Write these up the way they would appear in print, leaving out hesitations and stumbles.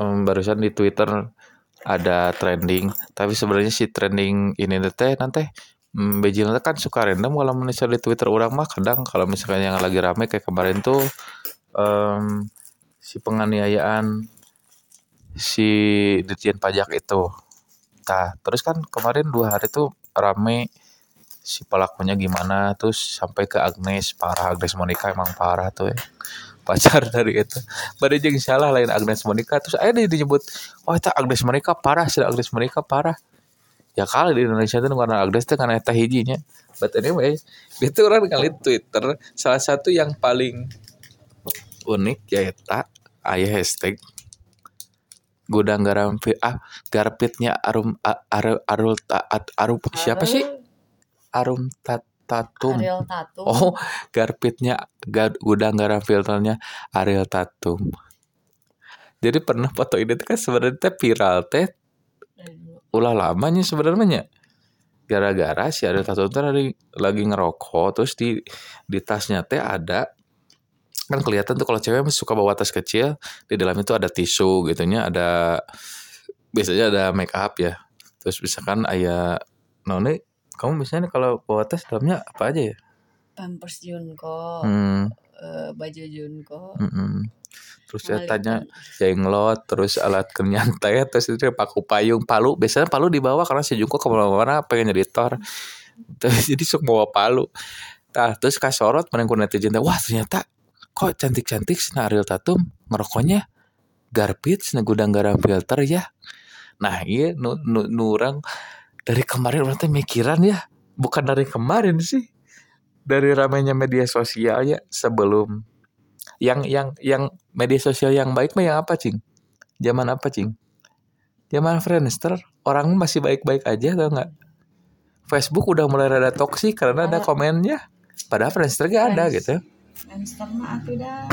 barusan di Twitter ada trending, tapi sebenarnya si trending ini teh nanti bejil kan suka random kalau misalnya di Twitter orang mah kadang kalau misalkan yang lagi rame kayak kemarin tuh si penganiayaan si Ditjen Pajak itu. Nah, terus kan kemarin 2 hari tuh rame si pelakunya gimana, terus sampai ke Agnes, parah Agnes Monica emang parah tuh ya. Pacar dari itu. Bade jeung salah lain Agnes Monica terus aya disebut oh eta Agnes Monica parah, si Agnes Monica parah. Ya kali di Indonesia tuh karena Agnes tuh karena eta hijinya. But anyway, itu orang kali Twitter salah satu yang paling unik ya eta aya hashtag gudang garam garpitnya arum siapa sih? Arum Tatum. Ariel Tatum. Oh, garpitnya gudang garam filternya Ariel Tatum. Jadi pernah foto ini tuh kan sebenarnya viral teh ulah lamanya sebenarnya. Gara-gara si Ariel Tatum tuh lagi ngerokok terus di tasnya teh ada kan kelihatan tuh kalau cewek suka bawa tas kecil di dalam itu ada tisu gitunya ada biasanya ada make up ya. Terus misalkan aya none kamu misalnya kalau bawa tas dalamnya apa aja ya? Pampers Junko, baju Junko. Terus saya tanya jenglot, terus alat kenyantai, terus itu paku payung, palu. Biasanya palu dibawa karena si Junko kemana-mana pengen jadi Thor. Terus jadi sok bawa palu. Nah, terus kasorot menengku netizen, wah ternyata kok cantik-cantik Ariel Tatum ngerokoknya Garpit, gudang garam filter ya. Nah iya, nurang dari kemarin orang tuh mikiran ya, bukan dari kemarin sih, dari ramainya media sosial ya sebelum yang media sosial yang baik mah yang apa cing? Zaman apa cing? Zaman Friendster, orang masih baik-baik aja tau nggak? Facebook udah mulai rada toksik karena ada komennya. Padahal Friendster gak ada gitu. Friendster mah aku dah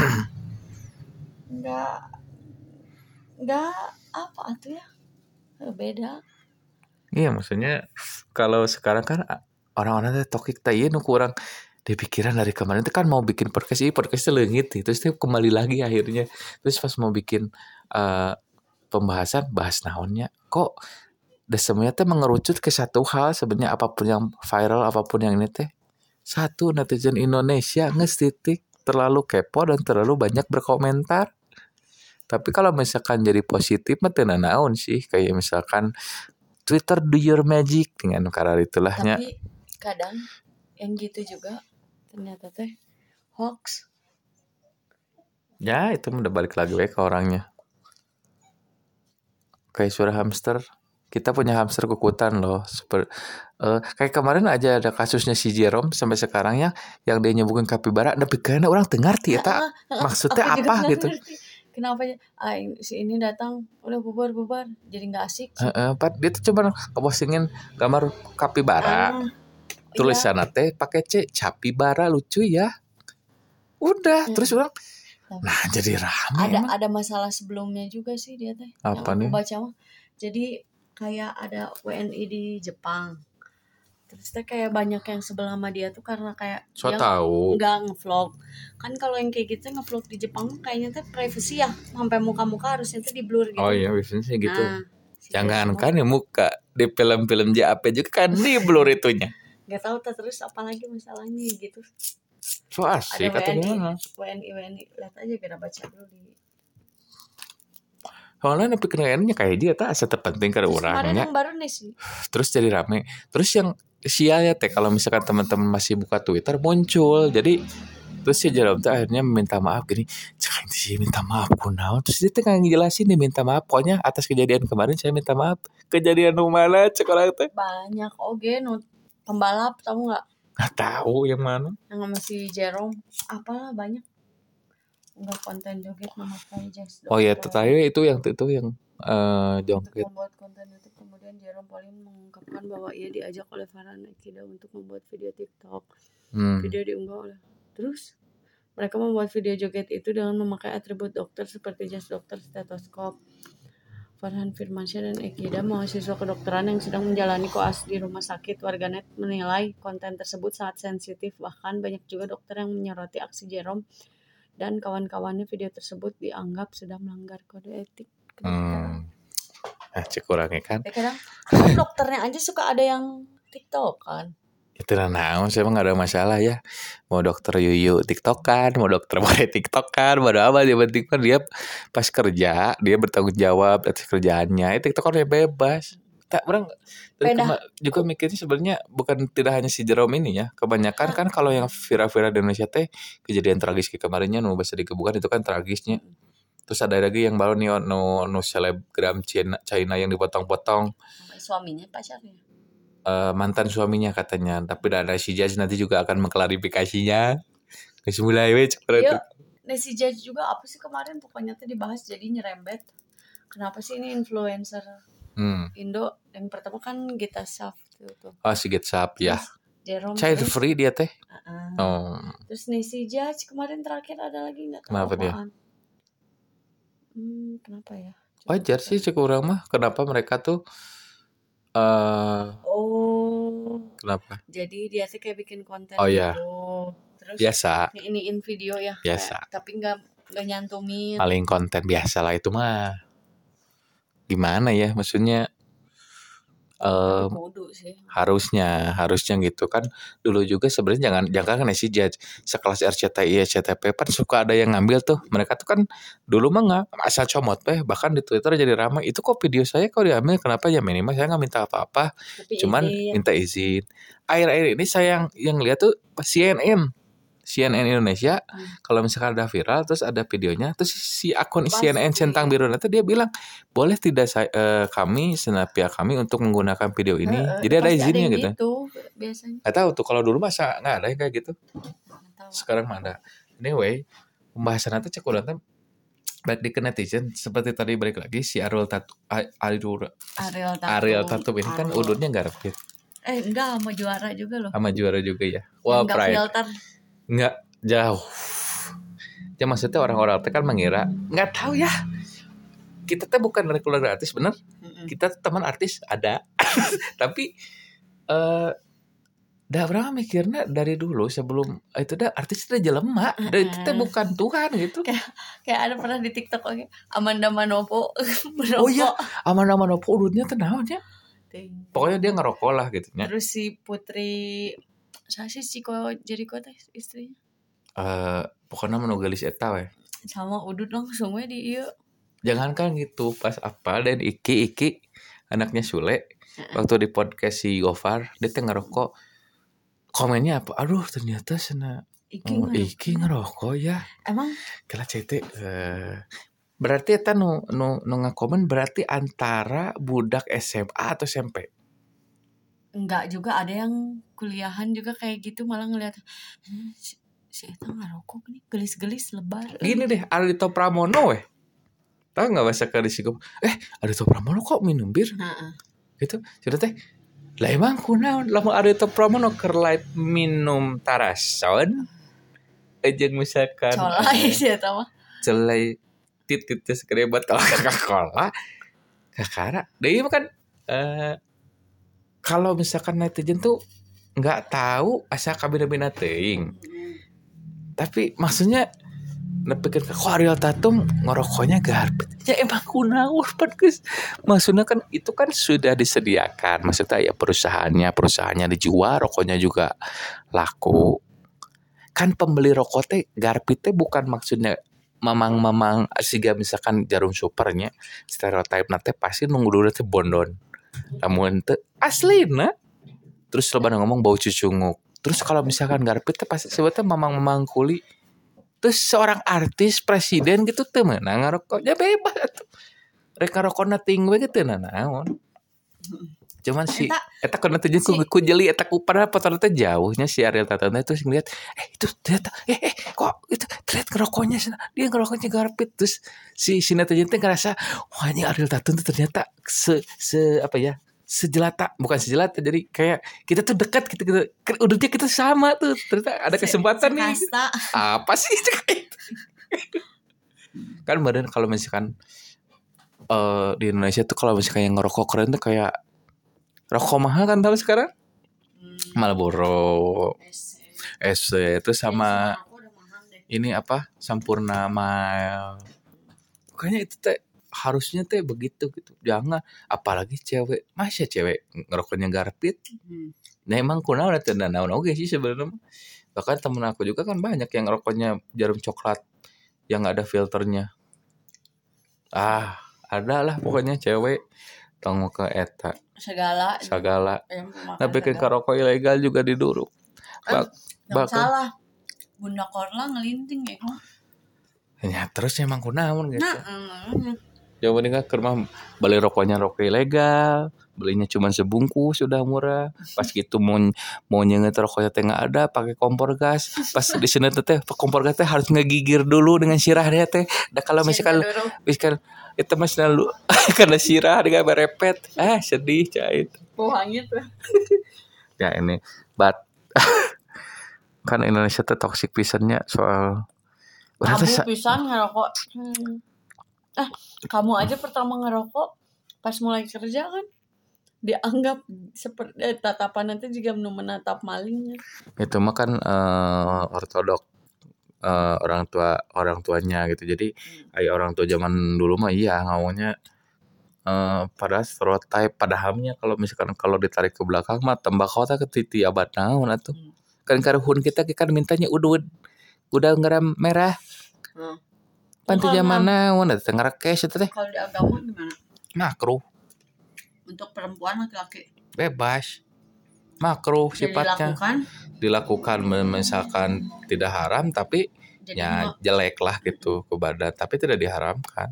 nggak apa tuh ya beda. Iya maksudnya kalau sekarang kan orang-orang tuh toksik tayin kurang dipikiran dari kemarin itu kan mau bikin podcastnya leungit terus dia kembali lagi akhirnya terus pas mau bikin pembahasan bahas naonnya kok semuanya tuh mengerucut ke satu hal sebenarnya apapun yang viral apapun yang ini teh satu netizen Indonesia titik terlalu kepo dan terlalu banyak berkomentar. Tapi kalau misalkan jadi positif mah teu naon sih kayak misalkan Twitter do your magic dengan karena itulahnya. Tapi kadang yang gitu juga ternyata teh hoax. Ya itu udah balik lagi ke orangnya. Kayak suara hamster. Kita punya hamster kukutan loh. Kayak kemarin aja ada kasusnya si Jerome sampai sekarang ya yang dia nyebutin kapibara. Tapi karena orang ngerti ya maksudnya apa gitu. Kenapa si ini datang udah bubar jadi nggak asik. Dia tuh cuma ngepostingin gambar kapibara. Tulisannya teh pakai C capibara lucu ya. Udah terus orang nah jadi ramai. Ada masalah sebelumnya juga sih dia teh. Apa yang nih? aku baca mah. Jadi kayak ada WNI di Jepang. Terus teh kayak banyak yang sebelah sama dia tuh karena kayak so dia nggak ngevlog. Kan kalau yang kayak gitu ngevlog di Jepang kayaknya tuh privacy ya, sampai muka-muka harusnya tuh di blur gitu. Oh iya biasanya gitu. Jangan kan ya muka di film-film JAP juga kan di blur itunya. Gak tahu terus apalagi masalahnya gitu. So asik atau gimana? WNI lihat aja biar baca dulu di. Soalnya pikirannya kayak dia tak asa terpenting ke orangnya. Yang baru nih sih. Terus jadi rame. Terus yang sial ya teh kalau misalkan teman-teman masih buka Twitter muncul. Jadi terus si Jerome tuh akhirnya minta maaf gini. Jangan sih minta maaf kunaon. Terus dia tengah ngejelasin nih minta maaf. Pokoknya atas kejadian kemarin saya minta maaf. Kejadian mana cek orang teh? Banyak pembalap tahu nggak? Nggak tahu yang mana. Yang sama si Jerome apalah banyak. Enggak konten joget memakai jas. Oh ya terakhir itu yang joget. Membuat konten YouTube kemudian Jerome Pauline mengungkapkan bahwa ia diajak oleh Farhan Akida untuk membuat video TikTok. Video diunggah oleh. Terus mereka membuat video joget itu dengan memakai atribut dokter seperti jas dokter, stetoskop. Farhan Firmansyah dan Ekida, mahasiswa kedokteran yang sedang menjalani koas di rumah sakit, warganet menilai konten tersebut sangat sensitif. Bahkan banyak juga dokter yang menyoroti aksi Jerome dan kawan-kawannya. Video tersebut dianggap sudah melanggar kode etik. Cek kurangnya kan. Kadang dokternya aja suka ada yang TikTok kan. Itu naon saya emang gak ada masalah ya. Mau dokter Yuyu TikTokan, mau dokter Mare TikTokan, mau apa dia penting kan dia pas kerja dia bertanggung jawab atas kerjaannya. TikTokan dia bebas. Tak orang juga mikirnya sebenarnya bukan tidak hanya si Jerome ini ya. Kebanyakan kan kalau yang viral-viral di Indonesia teh kejadian tragis kayak kemarinnya nu bahasa dikebukan itu kan tragisnya. Terus ada lagi yang baru nih no selebgram China yang dipotong-potong. Suaminya pacarnya. Mantan suaminya katanya, tapi ada si Judge nanti juga akan mengklarifikasinya. Geus mulai we cek si Judge juga apa sih kemarin pokoknya tuh dibahas jadi nyerembet. Kenapa sih ini influencer Indo yang pertama kan Gita Saf tuh. Oh si Gita Saf ya. Child free dia teh. Terus nih si Judge kemarin terakhir ada lagi nggak tahu. Kenapa dia? Kenapa ya? Wajar sih cek orang mah. Kenapa mereka tuh kenapa? Jadi dia sih kayak bikin konten gitu. Terus biasa. Iniin video ya. Biasa. Kayak, tapi nggak nyantumin. Paling konten biasa lah itu mah. Gimana ya maksudnya? Harusnya gitu kan. Dulu juga sebenarnya jangan kan si Judge sekelas RCTI SCTP kan suka ada yang ngambil tuh. Mereka tuh kan dulu mah nggak asal comot bahkan di Twitter jadi ramai itu kok video saya kok diambil, kenapa ya minimal saya nggak minta apa-apa, cuman minta izin. Akhir-akhir ini saya yang lihat tuh CNN Indonesia kalau misalkan ada viral terus ada videonya terus si akun CNN Centang Biru nanti dia bilang boleh tidak kami pihak kami untuk menggunakan video ini, jadi ada izinnya gitu. Biasanya. Nggak tahu tuh kalau dulu masa nggak ada kayak gitu. Sekarang mah ada. Anyway pembahasan nanti cek udah baik di netizen seperti tadi balik lagi si Ariel Tatum ini kan udurnya nggak rapid. Enggak sama juara juga loh. Sama juara juga ya. Wah pride. Nggak jauh. Ya maksudnya orang-orang kan mengira, nggak tahu ya. Kita tuh bukan dari keluarga artis bener. Kita teman artis ada. Tapi dah berapa mikirnya dari dulu sebelum itu dah artis udah jelema. Dan itu bukan Tuhan gitu. Kayak ada pernah di TikTok Amanda Manopo. Oh iya, Amanda Manopo urutnya tenang ya. Pokoknya dia ngerokok lah gitu ya. Terus si Putri saya sih Ciko Jericho teh istrinya. Pokoknya menugalis eta we. Sama udut langsung we di ieu. Jangankan gitu pas apa dan Iki anaknya Sule waktu di podcast si Gofar dia teh ngerokok. Komennya apa? Aduh ternyata sana Iki ngerokok ya. Emang? Kala cete berarti eta nu ngakomen berarti antara budak SMA atau SMP. Enggak juga, ada yang kuliahan juga kayak gitu malah ngeliat si Eta ngerokok nih gelis-gelis lebar. Gini deh Ardhito Pramono tahu nggak bahasa kadisikum? Ardhito Pramono kok minum bir? Gitu sudah teh lah emang kunaon lamun Ardhito Pramono keur light minum tarason jeung misalkan colai sih eta mah colai tit-titnya sekrebat Coca-Cola kakara deui mah kan kalau misalkan netizen tuh nggak tahu asal kabina-bina teuing. Tapi maksudnya nepikeun kok Ariel Tatum ngerokoknya garbet. Ya emang kunaon guys. Maksudnya kan itu kan sudah disediakan. Maksudnya ya perusahaannya dijual, rokoknya juga laku. Kan pembeli rokok teh garbet teh bukan maksudnya mamang siga misalkan Jarum Supernya stereotip nate pasti nunggu dulu teh bondon. Namun teu aslina terus loba ngomong bau cucunguk. Terus kalau misalkan garpit teh pasti sebetulnya mamang kuli. Terus seorang artis presiden gitu teh meunang ngarokoknya bebas atuh. Rek ngarokokna ting we gitu naon. Cuman si eta kana teh ku jeli eta ku padahal foto teh jauhnya si Ariel Tatum itu ngeliat itu ternyata kok itu terlihat ngerokoknya dia ngerokoknya garpit. Terus si netizen teh ngerasa wah ini Ariel Tatum tuh ternyata sejelata jadi kayak kita tuh dekat gitu udahnya kita sama tuh ternyata ada kesempatan nih apa sih kan badan kalau misalkan di Indonesia tuh kalau misalkan yang ngerokok keren tuh kayak rokok mahal kan tahu sekarang Marlboro SC itu sama ini apa Sampurna Mile kayaknya itu teh harusnya teh begitu gitu. Jangan apalagi cewek. Masa cewek ngerokoknya garpit? Nah emang kunaon eta naon oge sih sebenarnya. Bahkan temen aku juga kan banyak yang ngerokoknya jarum coklat yang gak ada filternya. Ada lah pokoknya cewek tong ke eta segala nah bikin rokok ilegal juga diduru. Yang salah Bunda Korla ngelinting ya terus emang kunaon gitu. Coba nih ke rumah beli rokoknya rokok ilegal, belinya cuma sebungkus sudah murah. Pas gitu mau nyenget rokoknya teh nggak ada, pakai kompor gas. Pas di sini teh kompor gas teh harus ngegigir dulu dengan sirah dia teh. Dah kalau misalkan itu mas lalu karena sirah dengan berepet, sedih cait. Hangit. Ya ini kan Indonesia tuh toksik pisannya soal. Tabu pisan ngerokok. Kamu aja pertama ngerokok pas mulai kerja kan dianggap seperti tatapan nanti juga menatap malingnya. Itu mah kan ortodok orang tuanya gitu. Jadi orang tua zaman dulu mah iya ngomongnya pada stereotype padahalnya kalau misalkan kalau ditarik ke belakang mah tembakau teh ketiti abad naon atuh. Kan karuhun kita kan mintanya udud garam merah. Panti zaman naon eta ngarakes eta teh. Kalau di agama gimana? Makruh. Untuk perempuan laki-laki bebas. Makruh sifatnya. Dilakukan misalkan tidak haram tapi ya jelek lah gitu ke badan tapi tidak diharamkan.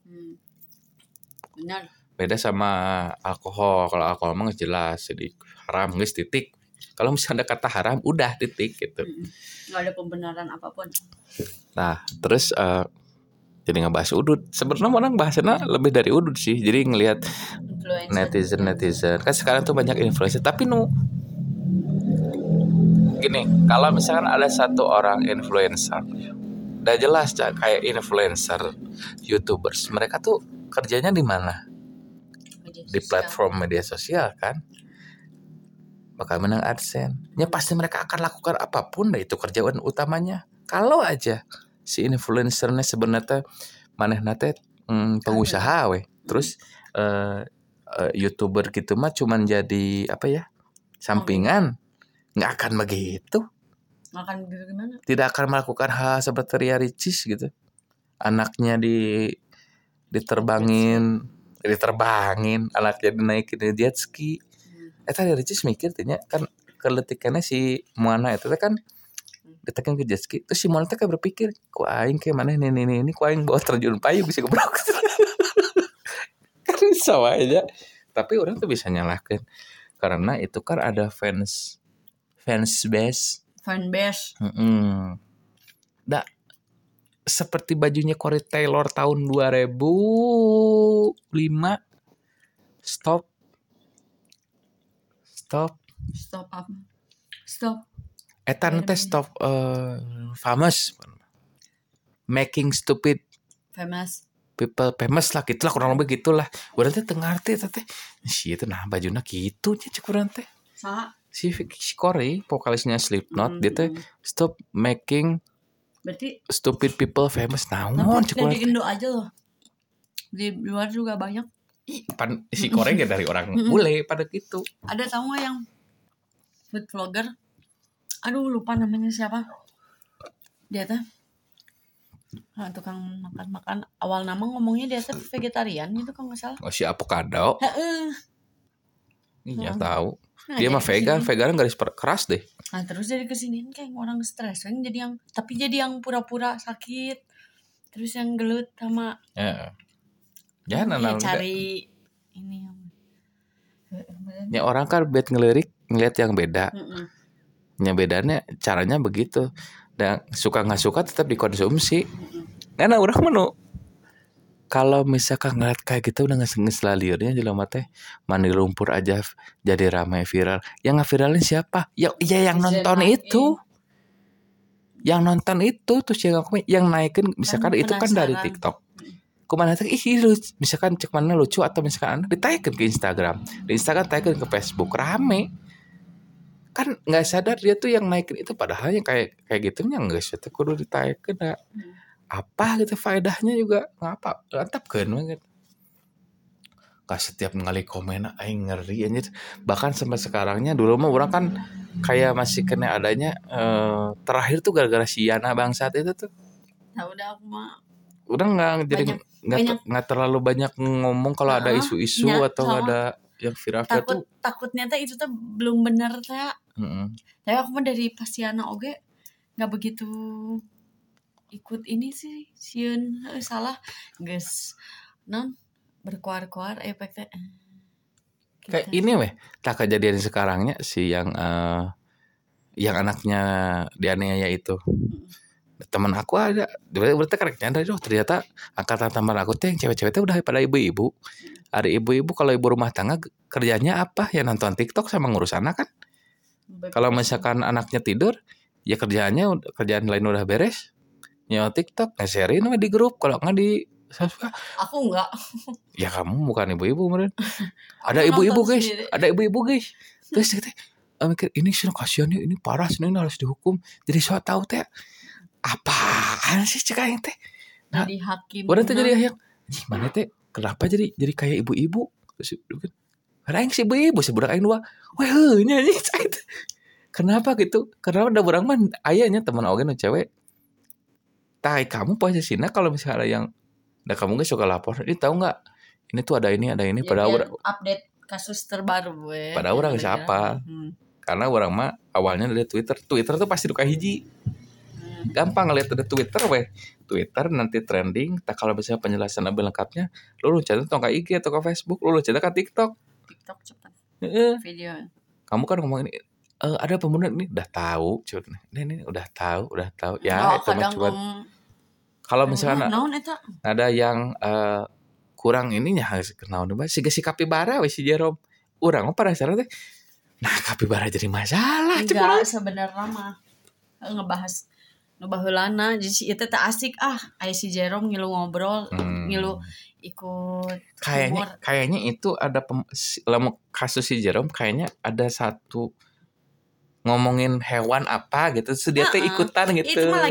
Benar. Beda sama alkohol. Kalau alkohol mah jelas jadi haram geus titik. Kalau misalnya ada kata haram udah titik gitu. Nggak ada pembenaran apapun. Nah terus jadi ngebahas udud. Sebenarnya orang bahasanya lebih dari udud sih. Jadi ngelihat netizen kan sekarang tuh banyak influencer. Tapi gini, kalau misalkan ada satu orang influencer, udah jelas kayak influencer, YouTubers, mereka tuh kerjanya di mana? Di platform media sosial kan? Bakal menang AdSense. Ya pasti mereka akan lakukan apapun dah itu kerjaan utamanya. Kalau aja si influencernya sebenarnya manehna teh pengusaha we. Terus YouTuber gitu mah cuman jadi apa ya? Sampingan. Enggak akan begitu. Akan begitu gimana? Tidak akan melakukan hal seperti Ria Ricis gitu. Anaknya diterbangin, anaknya dinaikin di jet ski. Eta Ria Ricis mikir tanya kan keletikannya si Moana itu kan ditekan ke jet ski terus si Moana teh kayak berpikir ku aing kayak mana ini ku aing bawa terjun payung bisa gebrok kan sama aja tapi orang tuh bisa nyalahkan karena itu kan ada fans base Nah seperti bajunya Corey Taylor tahun 2005 stop apa? Eta nanti stop famous making stupid people famous lah gitu lah kurang lebih gitulah. Urang teh teu ngarti teh. Si itu nah bajuna kitu nya cek urang teh. Saha? Si Corey vokalisnya Slipknot dia teh stop making berarti stupid people famous naon cek urang. Di Indo aja loh. Di luar juga banyak. Si Corey ge dari orang bule pada gitu. Ada tahu enggak yang food vlogger? Aduh lupa namanya siapa. Dia tuh tukang makan awal nama ngomongnya dia tuh vegetarian gitu kalau nggak salah. Si Avocado. Iya tahu. Dia mah vegan garis keras deh. Nah terus jadi kesini kayak orang stres kan jadi yang pura-pura sakit terus yang gelut sama. Jangan cari ini yang. Ya orang kan ngelirik ngeliat yang beda. Ya bedanya caranya begitu. Dan suka nggak suka tetap dikonsumsi. Karena orang menu kalau misalkan ngeliat kayak gitu udah ngeselaliurnya jelema teh mandi lumpur aja jadi ramai viral. Yang ngeviralin siapa? Ya yang nonton itu. Yang nonton itu terus yang naikin misalkan itu kan dari TikTok. Kemana teh misalkan cek mana lucu atau misalkan ditaikin ke Instagram. Di Instagram taikin ke Facebook rame. Kan nggak sadar dia tuh yang naikin itu padahal yang kayak gitunya nggak sih kudu ditaikin apa gitu faedahnya juga ngapa ngantapkeun banget. Gak setiap kali komen aing ngeri anjir. Bahkan sampai sekarangnya dulu mah orang kan kayak masih kena adanya terakhir tuh gara-gara si Yana bangsat itu tuh. Nah, udah aku mah Udah jadi nggak terlalu banyak ngomong kalau ada isu-isu atau ada yang viral tuh. Takutnya teh itu tuh belum bener teh. Tapi aku mah dari pas si Yana oge nggak begitu ikut ini sih sieun salah geus non berkuar-kuar efeknya kayak ini weh tak kejadian sekarangnya si yang anaknya dianiaya itu teman aku ada berarti kareknya ada ternyata angkatan teman aku teh yang cewek-cewek teh udah pada ibu-ibu ada ibu-ibu kalau ibu rumah tangga kerjanya apa ya nonton TikTok sama ngurus anak kan kalau misalkan anaknya tidur ya kerjaan lain udah beres nyawa TikTok nge-sharein di grup kalau nggak di aku enggak. Ya kamu bukan ibu-ibu meren. Ada ibu-ibu guys, ada ibu-ibu guys. Terus kita mikir ini sih kasihan ini parah sih ini harus dihukum. Jadi so tahu teh apaan sih cek aing teh. Nah, jadi hakim. Orang teh jadi yang gimana teh? Kenapa jadi kayak ibu-ibu? Terus karena aing si ibu-ibu sebudak aing dua. Wah heunya anjing cai. Kenapa gitu? Karena udah urang mah ayahnya teman oge nu cewek. Tai kamu posisinya kalau misalnya ada yang nah kamu gak suka lapor, ini tahu nggak? Ini tuh ada ini ya, pada orang update kasus terbaru gue. Pada orang siapa? Karena orang mah awalnya dari Twitter tuh pasti duka hiji. Gampang ngeliat ada Twitter weh. Twitter nanti trending. Tak kalau misalnya penjelasan lebih lengkapnya, lu loncat atau ke IG atau ke Facebook, lu loncat ke TikTok. TikTok cepat. Video. Kamu kan ngomong ini ada pembunuhan ini udah tahu, cuman ini udah tahu. Ya itu mah cuma kalau misalnya ada yang kurang ininya harus kenal nih si kapibara si Jerome urang mah pada saat teh nah kapibara jadi masalah enggak sebenarnya mah ngebahas baheulana jadi itu teh asik aya si Jerome ngilu ngobrol ngilu ikut kayaknya itu ada kasus si Jerome kayaknya ada satu ngomongin hewan apa gitu so dia teh ikutan gitu itu mah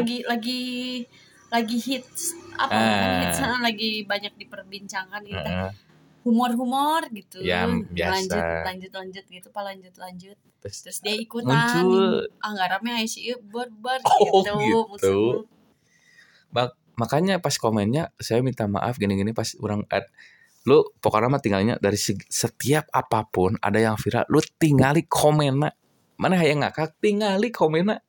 lagi hits hits lagi banyak diperbincangkan gitu humor gitu ya, biasa. lanjut gitu lanjut terus dia ikutan muncul nggarapnya sih bar gitu. Makanya pas komennya saya minta maaf gini-gini pas orang lu pokoknya mah tinggalnya dari setiap apapun ada yang viral lu tinggali komennya mana yang ngakak tinggali komennya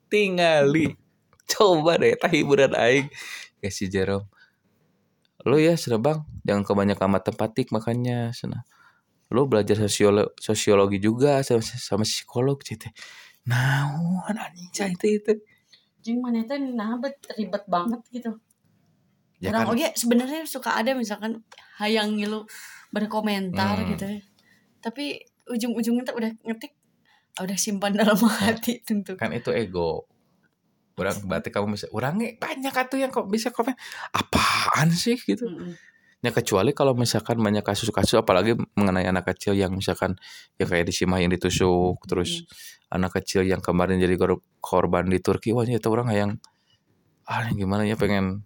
coba deh tah hiburan aing ya si Jerome lu ya sudah bang jangan kebanyakan matematik makanya sana lu belajar sosiologi juga sama psikolog gitu naon anjing itu jeung mana teh ribet banget gitu ya orang kan? Sebenarnya suka ada misalkan hayang ngilu berkomentar gitu ya tapi ujung-ujungnya tuh udah ngetik udah simpan dalam hati tentu kan itu ego orang berarti kamu bisa orangnya banyak atuh yang kok bisa komen apaan sih gitu ya kecuali kalau misalkan banyak kasus-kasus apalagi mengenai anak kecil yang misalkan yang kayak di Simah yang ditusuk terus anak kecil yang kemarin jadi korban di Turki wah itu orang yang gimana ya pengen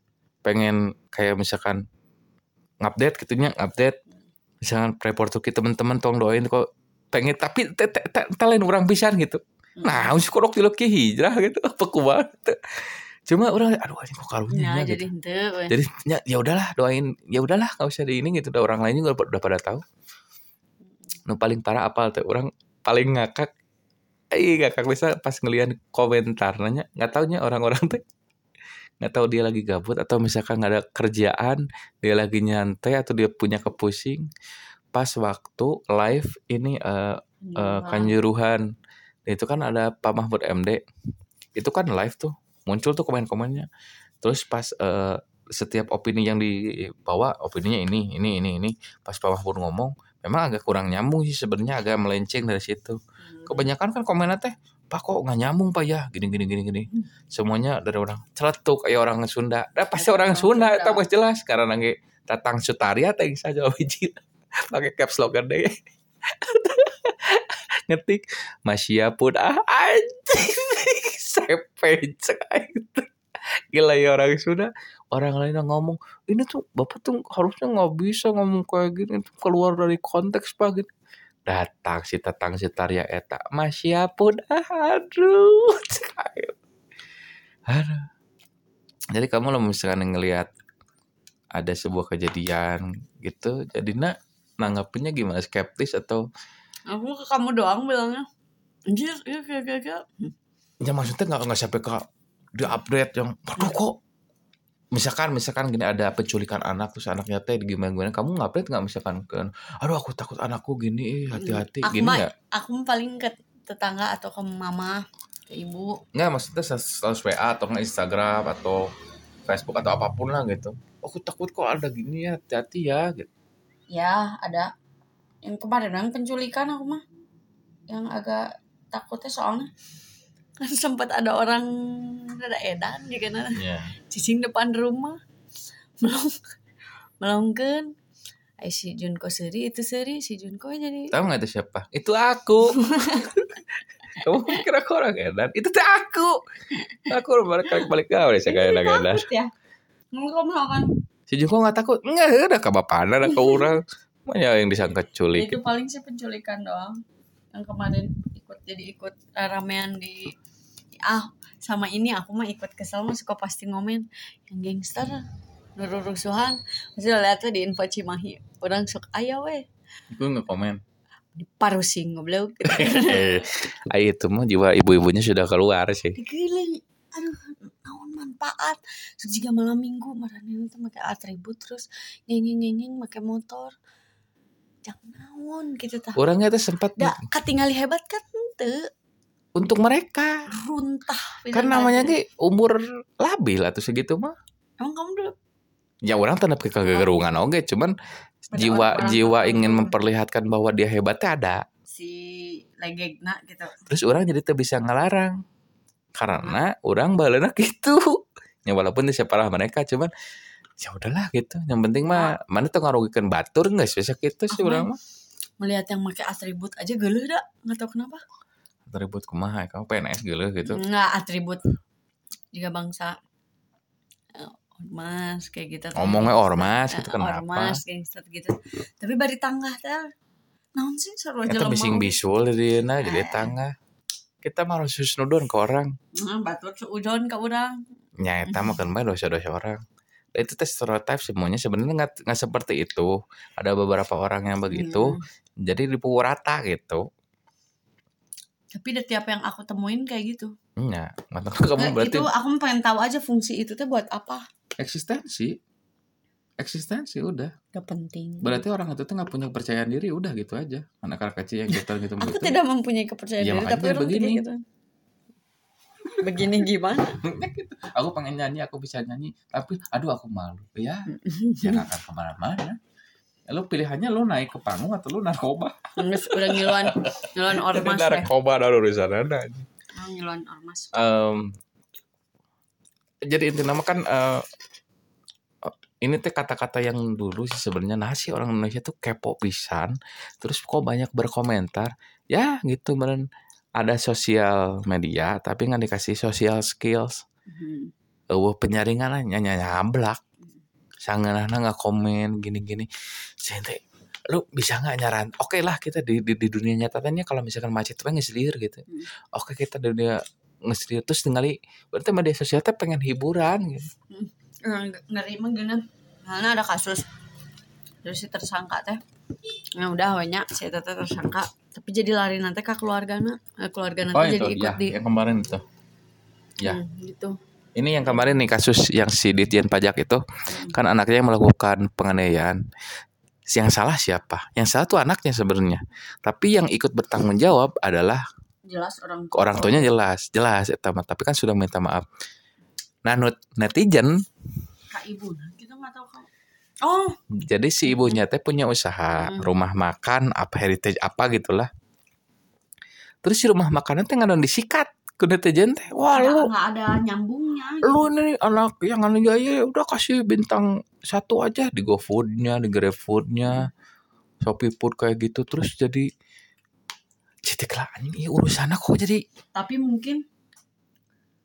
kayak misalkan ngupdate gitunya update misalkan report Turki teman-teman tolong doain kok pengen tapi lain orang pisan gitu. Nah, usah korok tilok ke hijrah gitu apa kuat. Cuma orang aduh anjing kok karunya gitu. Jadi ya udahlah doain ya udahlah enggak usah di ini gitu udah orang lain juga udah pada tahu. Nu paling parah apal teh orang paling ngakak. Ngakak bisa pas ngeliat komentar nanya enggak taunya orang-orang teh enggak tahu dia lagi gabut atau misalkan enggak ada kerjaan, dia lagi nyantai atau dia punya kepusing. Pas waktu live ini Kanjuruhan itu kan ada Pak Mahfud MD itu kan live tuh muncul tuh komen-komennya terus pas setiap opini yang dibawa opininya ini pas Pak Mahfud ngomong memang agak kurang nyambung sih sebenarnya agak melenceng dari situ kebanyakan kan komennya teh Pak kok nggak nyambung Pak ya gini semuanya dari orang celetuk kayak orang Sunda pasti orang Sunda itu pas jelas karena nggak datang Sutaria teh saja wajib pakai caps lock deh ngetik Masya pun anjing sepecek itu Gila ya orang Sunda. Orang lain yang ngomong, ini tuh bapak tuh harusnya nggak bisa ngomong kayak gini, itu keluar dari konteks pak gitu. Datang si tetang si Tarya eta, masya pun, aduh, aduh. Jadi kamu lo misalkan ngelihat ada sebuah kejadian gitu, jadi nanggapinnya gimana, skeptis atau? Aku ke kamu doang bilangnya, anjir, iya kayak. Ya maksudnya nggak sampai ke di update yang, aduh kok. Misalkan gini ada penculikan anak terus anaknya teh gimana kamu ngupdate nggak misalkan kan, aduh aku takut anakku gini, hati-hati gini nggak? Aku paling ke tetangga atau ke mama, ke ibu. Nggak, maksudnya selalu WA atau nggak Instagram atau Facebook atau apapun lah gitu. Aku takut kok ada gini ya, hati-hati ya gitu. Ya ada. Yang kemarin yang penculikan aku mah, yang agak takutnya soalnya kan sempat ada orang ada edan juga nah. Yeah. Cicing depan rumah. Melongkeun. Si Junko seri itu seri si Junko jadi. Tahu nggak itu siapa? Itu aku. Kamu kira aku orang edan? Itu tuh aku. Aku balik gawe saya kayak edan. Ya. Kamu kan? Si Junko nggak takut? Nggak, udah kabapan ada ke orang. Banyak yang disangka culik. Itu paling sih penculikan doang. Yang kemarin ikut ramean di sama ini aku mah ikut kesel mah suka pasti ngomen yang gangster rusuhan masih lihat di info Cimahi orang sok aya we gue nggak komen di parusing ngoblok ayo itu mah jiwa ibu-ibunya sudah keluar sih digiling aduh naon manfaat jika malam minggu marane teh make atribut terus ngeng make motor jangan naon gitu tah orangnya tuh sempat katingali hebat kan teu untuk mereka runtah kan namanya ge umur labil atau segitu mah. Emang kamu dulu? Ya orang tetap ke kegerungan oke, cuman jiwa ingin memperlihatkan bahwa dia hebatnya ada. Si legegna gitu. Terus orang jadi tuh bisa ngelarang karena orang baleuna gitu. Ya walaupun siapalah mereka, cuman ya udahlah gitu. Yang penting mah mana tuh ngarugikan batur nggak sih gitu sih orang mah. Melihat yang pakai atribut aja geuleuh dah, nggak tahu kenapa. Atribut kumaha kamu PNS geuleuh gitu. Enggak atribut juga bangsa ormas kayak gitu. Ngomongnya ormas gitu kenapa? Ormas gangster gitu. Tapi bari tangga teh. Naon sih seru aja lemah. Eta bising bisul dieuna jadi tangga. Kita mah harus nudon ke orang. Batur seudon ke orang. Ya eta mah kan dosa-dosa orang. Itu tes stereotip semuanya sebenarnya nggak seperti itu. Ada beberapa orang yang begitu. Jadi dipukul rata gitu. Tapi dari tiap yang aku temuin kayak gitu. Iya, kamu berarti itu aku pengen tahu aja fungsi itu tuh buat apa. Eksistensi udah. Gak penting. Berarti orang itu tuh nggak punya kepercayaan diri, udah gitu aja. Anak-anak kecil yang gitu gitu. Aku tidak mempunyai kepercayaan diri, tapi orang begini. Gitu. Begini gimana? Aku pengen nyanyi, aku bisa nyanyi, tapi aduh aku malu. Ya, jangan akan kemana-mana. Lo pilihannya lo naik ke panggung atau lo narkoba? Udah ngiluan ormas ya. Narkoba ada urusan ada. Ngiluan ormas. Jadi intinya kan ini teh kata-kata yang dulu sih sebenarnya nasi orang Indonesia tuh kepo pisan. Terus kok banyak berkomentar. Ya gitu beneran ada sosial media tapi nggak dikasih social skills. Penyaringan nyablak. Sanganana nggak komen gini-gini. Sente, lu bisa nggak nyaran? Oke lah kita di dunia nyatanya kalau misalkan macet tuh ngeselir gitu. Oke kita di dunia ngeselir terus tinggali berarti media sosial tuh pengen hiburan gitu. Ngeri mah gini. Karena ada kasus terus si tersangka teh. Ya udah banyak si teh tersangka tapi jadi lari nanti ke keluargana nanti jadi ikut di yang kemarin itu. Ya. Gitu. Ini yang kemarin nih kasus yang si Ditjen Pajak itu kan anaknya yang melakukan penganiayaan. Yang salah siapa? Yang salah tuh anaknya sebenarnya. Tapi yang ikut bertanggung jawab adalah jelas orang tuanya jelas tapi kan sudah minta maaf. Nah netizen Kak ibu kita nggak tahu kamu. Oh. Jadi si ibunya teh punya usaha rumah makan apa heritage apa gitulah. Terus si rumah makannya teh ngadon disikat. Netizen teh, wah lu nggak ada nyambungnya. Lu nih anak yang anu gaya udah kasih bintang 1 aja di GoFood-nya, di GrabFood-nya, Shopee Food kayak gitu terus jadi lah anjing urusannya kok jadi. Tapi mungkin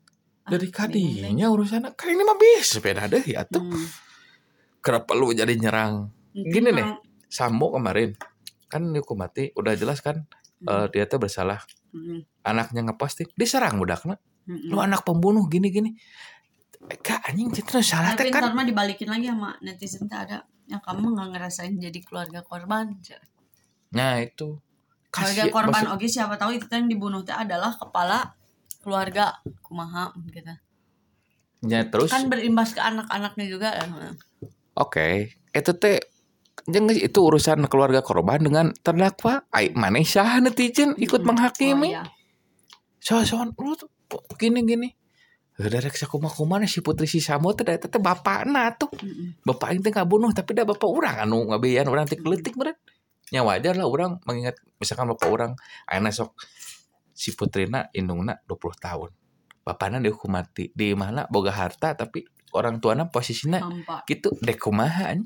Dari kadinya urusan kan ini mah bis sepeda deh ya tuh. Kenapa lu jadi nyerang? Gini nih, Sambo kemarin kan dihukum mati, udah jelas kan dia tuh bersalah. Anaknya ngeposting, diserang budakna. Lu anak pembunuh gini-gini. Kak anjing itu salah teh kan. Tapi ntar mah dibalikin lagi sama netizen teh ada yang kamu nggak ngerasain jadi keluarga korban. Nah itu. Keluarga korban oke siapa tahu itu yang dibunuh teh adalah kepala keluarga kumaha gitu. Ya terus kan berimbas ke anak-anaknya juga. Oke, itu teh itu urusan keluarga korban dengan terdakwa. Manisah netizen ikut menghakimi. Soal lu tuh gini. Dari sakumaha si Putri si Sambo teh bapakna tuh. Bapak itu nggak bunuh tapi dah bapak orang anu ngabeyan orang tik letik berat. Ya wajar lah orang mengingat misalkan bapak orang ayeuna sok si Putrina indungna 20 tahun. Bapakna dihukum mati. Di mana boga harta tapi orang tuana posisinya gitu dek kumaha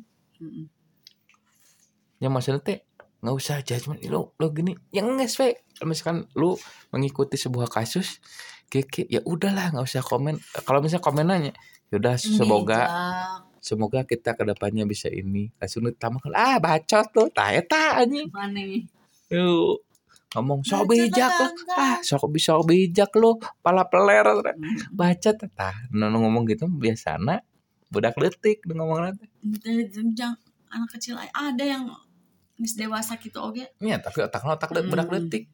ya maksudnya teh nggak usah judgement lo gini yang nges misalkan lu mengikuti sebuah kasus ya udahlah nggak usah komen kalau misalnya komen nanya yaudah semoga kita kedepannya bisa ini langsung ditambahkan bacot tuh eta anjing yuk ngomong sok bijak lo sok bijak lo pala peler baca tah ngomong gitu biasana budak letik ngomong nanti anak kecil ada yang mis dewasa gitu oke iya tapi otak budak letik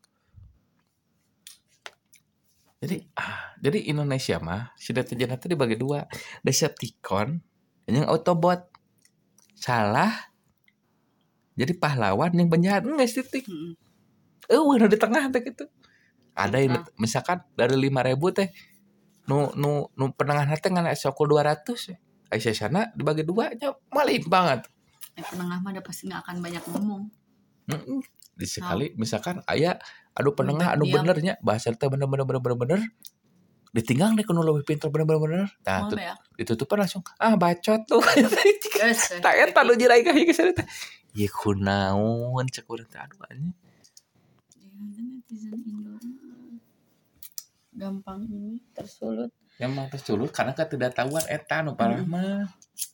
jadi Indonesia mah sudah terjadi dibagi dua Decepticon yang Autobot salah jadi pahlawan yang penjahat nggak titik udah di tengah teh gitu. Ada yang misalkan dari 5.000 teh nu penengah teh ngan sokul 200. Aisyah sana dibagi dua nya malih banget. Penengah mah pasti enggak akan banyak ngomong. Di sekali misalkan aya adu penengah anu benernya bahasa teh bener ditinggal deh kuno lebih pintar bener. Nah, ditutupan langsung bacot tuh. Tak eta nu jirai ka geus eta. Ieu kunaon cek urang teh aduh anjing. Netizen Indo gampang ini tersulut. Gampang tersulut karena ketidaktahuan eta nu parah mah.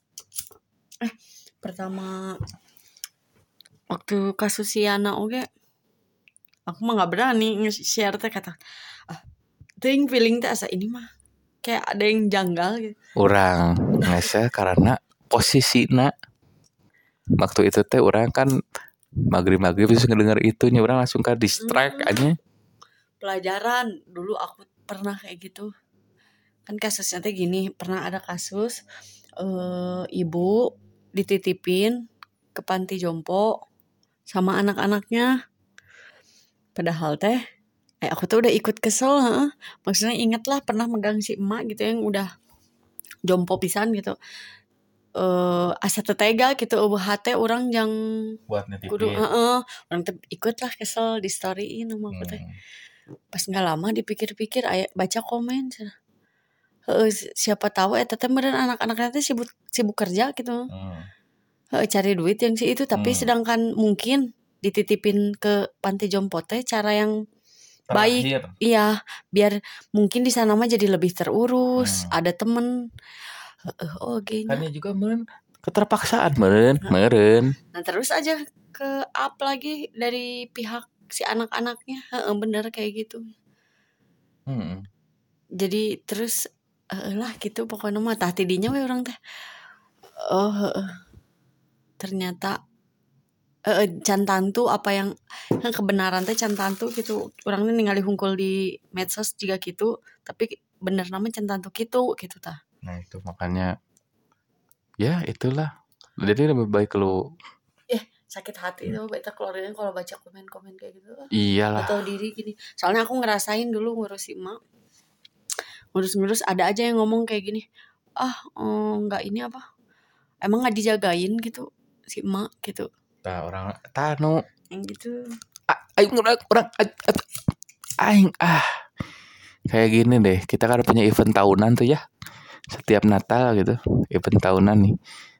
Pertama waktu kasus si Yana oge aku mah enggak berani nge-share teh kata teuing feeling teh asa ini mah kayak ada yang janggal gitu. Urang ngese karena posisina waktu itu teh urang kan maghrib terus ngedenger itunya orang langsung ke distract aja. Pelajaran dulu aku pernah kayak gitu kan kasusnya teh gini pernah ada kasus ibu dititipin ke panti jompo sama anak-anaknya padahal teh aku tuh udah ikut kesel maksudnya inget lah pernah megang si emak gitu yang udah jompo pisan gitu asa tetega gitu hate orang yang buat nitipin kudu orang ikut lah kesel di storyin sama aku teh pas nggak lama dipikir-pikir baca komen siapa tahu eta teh meureun anak-anaknya teh sibuk kerja gitu cari duit yang si itu tapi sedangkan mungkin dititipin ke panti jompo teh cara yang baik iya biar mungkin di sana mah jadi lebih terurus ada temen kan juga meren keterpaksaan meren. Nah terus aja ke up lagi dari pihak si anak-anaknya bener kayak gitu. Jadi terus lah gitu pokoknya mah tah tidinya we orang teh ternyata can tantu apa yang kebenaran teh can tantu gitu orangnya ningali hungkul di medsos juga gitu tapi bener nama can tantu gitu tah. Nah itu makanya ya itulah jadi lebih baik lu sakit hati tuh beta keluarganya kalau baca komen-komen kayak gitu iyalah atau diri gini soalnya aku ngerasain dulu ngurus emak ngurus ada aja yang ngomong kayak gini nggak ini apa emang nggak dijagain gitu si emak gitu orang tanu yang gitu aing kayak gini deh kita kan punya event tahunan tuh ya setiap Natal gitu event tahunan nih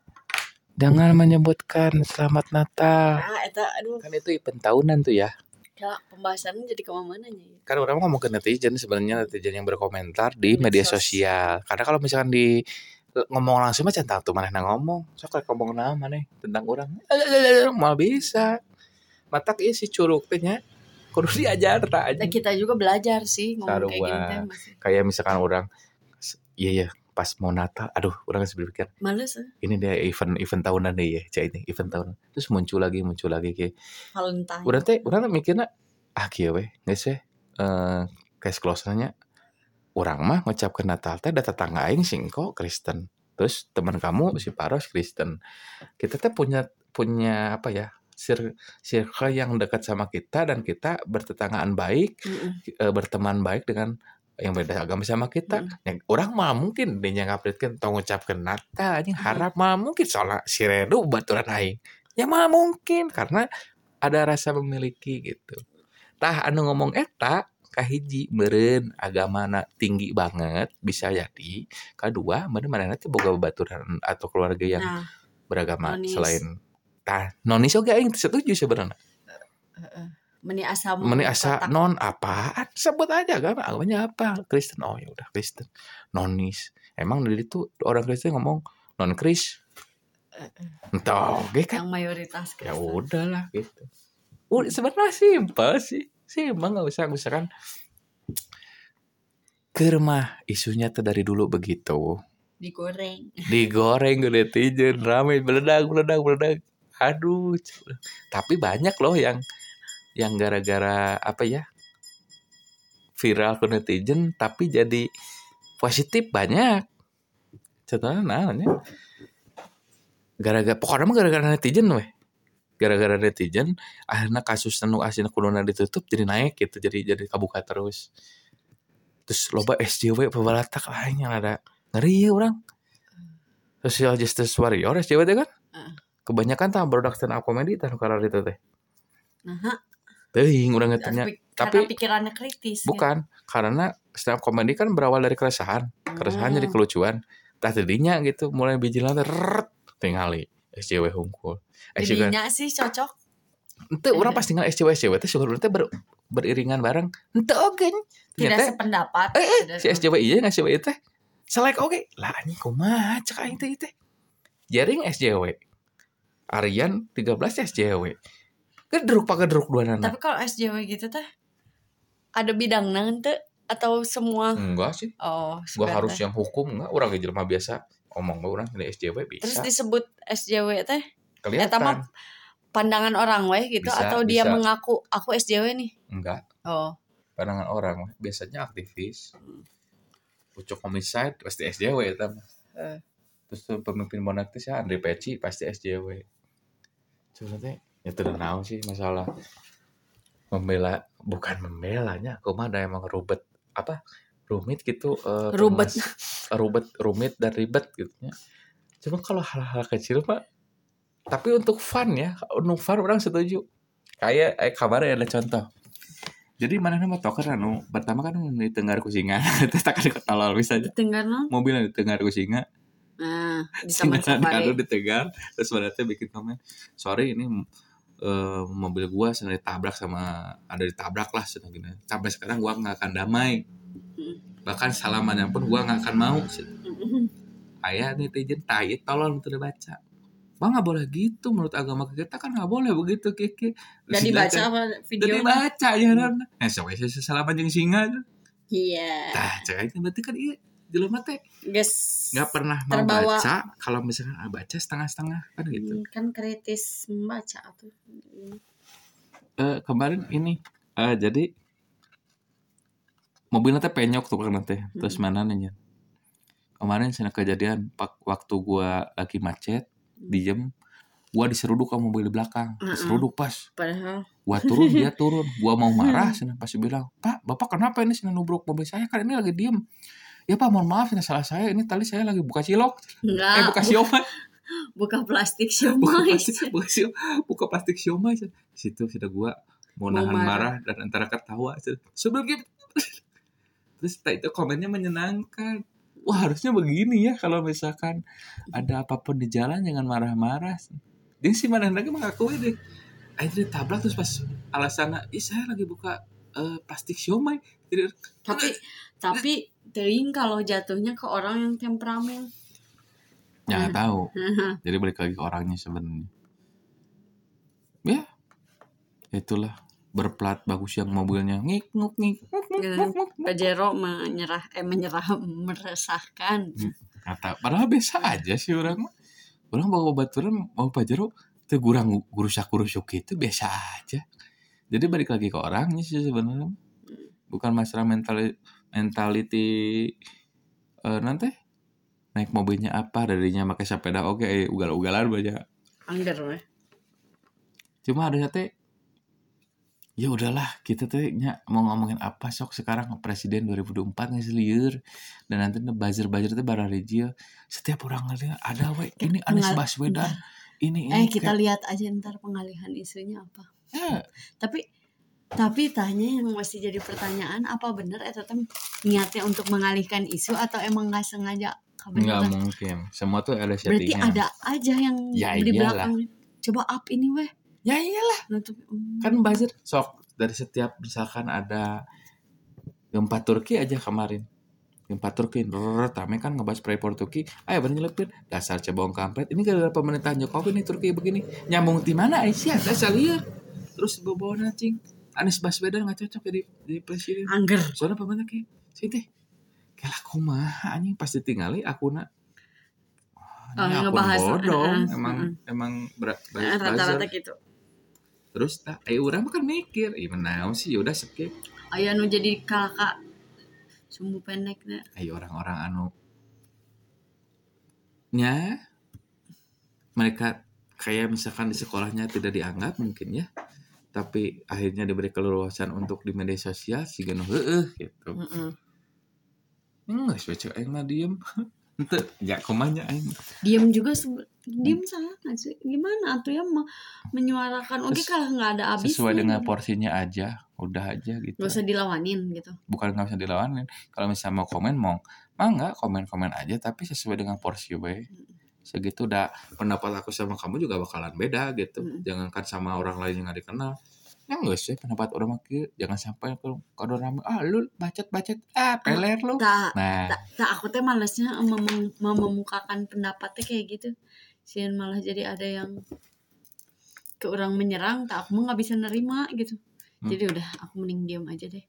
jangan menyebutkan selamat Natal kan itu event tahunan tuh ya Ya, pembahasannya jadi kemana-mananya ya. Kan orang ngomong ke netizen sebenarnya, netizen yang berkomentar di media sosial. Karena kalau misalkan di ngomong langsung mah centang tuh mana ngomong. Sok ngomong nama mana tentang orang. Mal bisa. Matak ieu si curug teh nya kudu diajar ta aja. Nah, kita juga belajar sih ngomong kayak gini teh masih. Kayak misalkan orang iya pas mau Natal, aduh orang harus berpikir males ini dia event tahunan deh ya, cak ini event tahunan. Terus muncul lagi kayak Valentine. Orang mikirnya kieu we geus we case close-nya orang mah ngucapkeun Natal teh da tetangga aing singko Kristen. Terus teman kamu si Paros Kristen. Kita teh punya apa ya? Circle yang dekat sama kita dan kita bertetanggaan baik, berteman baik dengan yang beda agama sama kita. Yang orang mah mungkin dia ngapritkeun tong ngucapkeun Natal anjing harap mah mungkin soalnya si Redu baturan aing. Ya mah mungkin karena ada rasa memiliki gitu. Tah anu ngomong eta kahiji meureun agamana tinggi banget bisa jadi. Kedua, mana teh boga babaturan atau keluarga yang beragama nonis. Selain nonis oge aing setuju sebenarnya. Meni asa non apaan? Sebut aja agamanya apa? Kristen. Oh ya udah Kristen. Nonis. Emang dari itu orang Kristen ngomong non Kris. Entah, kan? Yang mayoritas Kristen. Ya udahlah gitu. Sebenarnya simpel sih. Emang nggak usah misalkan kermah isunya tuh dari dulu begitu. Digoreng ke netizen ramai meledak. Aduh. Tapi banyak loh yang gara-gara apa ya viral ke netizen tapi jadi positif banyak. Contohnya namanya gara-gara netizen weh. Gara-gara netizen akhirnya kasus anu asina kuduna ditutup jadi naik gitu jadi kabuka terus loba SJW pebalatak lainnya ada ngeri ya orang social justice warrior SJW teh kan kebanyakan tah produk stand up comedy tah karena itu teh teuing urang tanya tapi pikirannya kritis bukan ya? Karena stand up comedy kan berawal dari keresahan jadi kelucuan tah tadinya gitu mulai bijilan tingali SJW hungkul. Jadinya sih cocok. Ente orang pas tinggal SJW teh suka teh beriringan bareng. Ente oge. Tidak sependapat. Si SJW ieu ngan SJW teh selek oge. Lah anjing kumaha cek aing teh teh. Jaring SJW. Aryan 13 SJW. Gedruk duanana. Tapi kalau SJW gitu teh ada bidangna henteu atau semua? Enggak sih. Oh, gua harus yang hukum enggak urang ge jelema biasa. Omong orang dari SJW bisa. Terus disebut SJW teh? Kelihatan. Eta pandangan orang weh gitu bisa, atau dia mengaku aku SJW nih? Enggak. Oh. Pandangan orang biasanya aktivis. Pucuk homicide pasti SJW eta mah. Terus pemimpin monarkis ya Andre Peci pasti SJW. Cuma teh ya teu naon sih masalah bukan membelanya, kumaha da emang rumit gitu rumit dan ribet gitu ya. Cuma kalau hal-hal kecil Pak tapi untuk fun ya orang setuju kayak kabarnya ada contoh jadi mana nama toker pertama kan di Tenggar Kusinga terus tak ada ketolol bisa aja mobil di Tenggar Kusinga di Taman Safari di Tenggar terus berarti bikin komen sorry ini mobil gua sedang ditabrak ada ditabrak lah sampai sekarang gua nggak akan damai bahkan salamannya pun gua nggak akan mau ayah netizen tai tolong itu dibaca Bang nggak boleh gitu menurut agama kita kan nggak boleh begitu Kiki dan dibaca apa video dibaca ya kan sampai salaman jeung singa iya cek itu berarti kan iya jelema teh nggak pernah mau terbawa. Baca kalau misalkan baca setengah-setengah kan gitu kan kritis membaca tuh kemarin ini jadi mobilnya teh penyok tuh kan teh terus mana nanya kemarin sana kejadian waktu gua lagi macet diem gua diseruduk sama mobil di belakang diseruduk pas padahal gua turun dia turun gua mau marah sana pasti bilang Pak bapak kenapa ini sana nubruk mobil saya kan ini lagi diem ya Pak mohon maaf ini salah saya ini tadi saya lagi buka cilok buka siomay buka plastik siomay buka plastik siomay situ sudah gua mau nahan marah dan antara ketawa sebelum gitu terus itu komennya menyenangkan. Wah harusnya begini ya kalau misalkan ada apapun di jalan jangan marah-marah. Dia sih mana lagi mengakui deh. akhirnya ditabrak terus pas alasannya saya lagi buka plastik siomay. Tapi teuing kalau jatuhnya ke orang yang temperamen. Ya nggak tahu. Jadi balik lagi ke orangnya sebenarnya. Ya, itulah berplat bagus yang mobilnya ngik. Pajero meresahkan. Kata, padahal biasa aja sih orang mah. Orang bawa baturan mau Pajero itu kurang gurusak gitu biasa aja. Jadi balik lagi ke orangnya sih sebenarnya. Bukan masalah mentality nanti naik mobilnya apa darinya pakai sepeda oke ugal-ugalan banyak. Angger weh. Cuma ada teh ya udahlah kita teh mau ngomongin apa sok sekarang presiden 2024 geus lieur dan nanti buzzer teh bararejieun setiap orang ada we ini Anies Baswedan ini kita lihat aja ntar pengalihan isunya apa. Tapi tanya yang masih jadi pertanyaan apa benar eta teh niatnya untuk mengalihkan isu atau emang nggak sengaja? Nggak mungkin, semua tuh ada settingan. Berarti ada aja yang di belakang. Coba up ini weh. Ya iyalah. Kan buzzer sok dari setiap misalkan ada gempa Turki aja kemarin. Gempa Turki rame kan ngebahas Freeport Turki. Ayo bener nyelipin dasar cebong kampret. Ini gara-gara pemerintahan Jokowi nih Turki begini. Nyambung di mana Aisyah? Dasar liar. Terus bawa nacing. Anies Baswedan nggak cocok jadi presiden. Angger. Soalnya pemerintah kayak sih kalah kumaha anjing pasti tinggali akuna. Ngebahas bodoh. Emang rata-rata gitu. Terus orang kan mikir, menaon sih udah skip. Aya nu jadi kakak sumbu pendeknya. Ayo orang-orang anu nya mereka kayak misalkan di sekolahnya tidak dianggap mungkin ya. Tapi akhirnya diberi keleluasan untuk di media sosial sih gano gitu. Enggak sih aing mah diem. Ente ya komanya aing. Diem juga diem salah enggak sih? Gimana atuh ya menyuarakan kalau enggak ada habisnya. Sesuai dengan porsinya aja, udah aja gitu. Enggak usah dilawanin gitu. Bukan enggak usah dilawanin. Kalau misalnya mau komen enggak komen-komen aja tapi sesuai dengan porsi we. Segitu udah pendapat aku sama kamu juga bakalan beda gitu. Jangankan sama orang lain yang gak dikenal. Ya enggak sih pendapat orang makin jangan sampai kalau rame lu bacot peler lu. Aku teh malesnya memukakan pendapatnya kayak gitu. Sieun malah jadi ada yang ke orang menyerang, aku mah enggak bisa nerima gitu. Jadi udah aku mending diam aja deh.